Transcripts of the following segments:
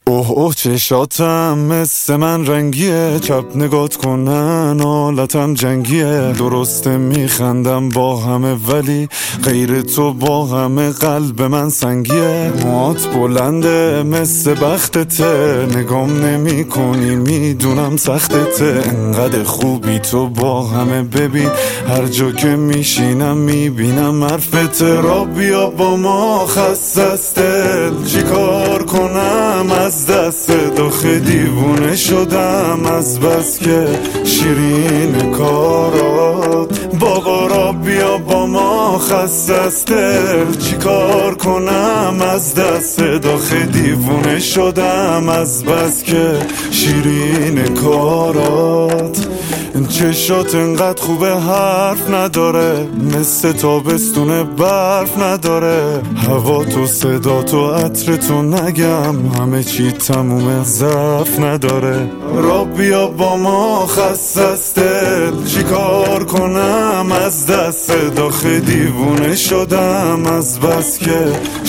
اوه اوه چشاتم مثل من رنگیه، چپ نگات کنن حالتم جنگیه. درسته میخندم با همه ولی غیر تو با همه قلب من سنگیه. موات بلنده مثل بختته، نگام نمی کنی میدونم سختته. انقدر خوبی تو با همه، ببین هر جا که میشینم میبینم حرفت. را بیا با ما خسته است دل، چی کار کنم از دست داخل دیوونه شدم از بس که شیرین کارات. بابا را بیا با ما خسته است دل، چی کار کنم از دست داخل دیوونه شدم از بس که شیرین کارات. چشات انقدر خوبه حرف نداره، مثل تابستون برف نداره. هوا تو صدا تو عطر تو نگم، همه چی تمومه ضعف نداره. را بیا با ما خسته است دل، چی کار کنم از دست داخل دیوونه شدم از بس که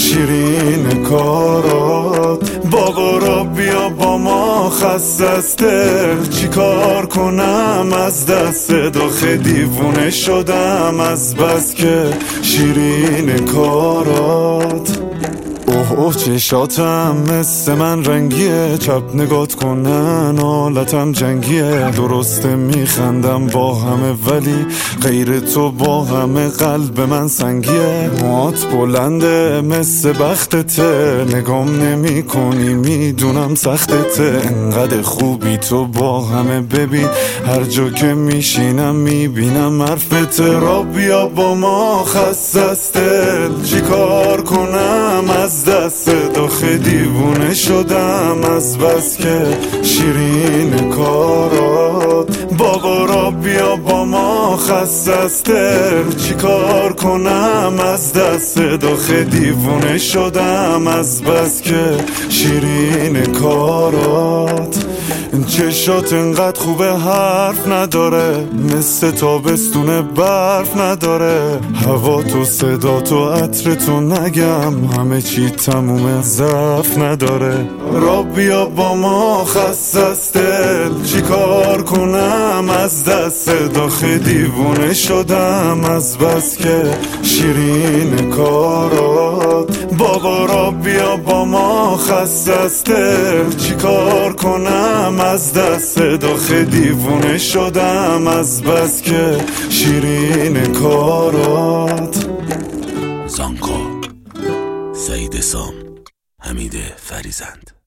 شیرین کارات. بابا را بیا با ما خسته است دل، چی کار کنم از دست داخل دیوونه شدم از بس که شیرین کارات. اوه اوه چشاتم مثل من رنگیه، چپ نگات کنن حالتم جنگیه. درسته میخندم با همه ولی غیر تو با همه قلب من سنگیه. موات بلنده مثل بختته، نگام نمی کنی میدونم سختته. انقدر خوبی تو با همه، ببین هر جا که میشینم میبینم حرفت. را بیا با ما خسته است دل، چی کار کنم از دست داخل دیوونه شدم از بس که شیرین کارات. بابا را بیا با ما خسته است دل، چی کار کنم از دست داخل دیوونه شدم از بس که شیرین کارات. چشات انقدر خوبه حرف نداره، مثل تابستون برف نداره. هوا تو صدا تو عطر تو نگم، همه چی تمومه ضعف نداره. را بیا با ما خسته است دل، چی کار کنم از دست داخل دیوونه شدم از بس که شیرین کارات. بابا را بیا با ما خسته است دل، چی کار کنم از دست داخل دیوونه شدم از بس که شیرین کارات. زانکو، سعید سام، حمید فریزند.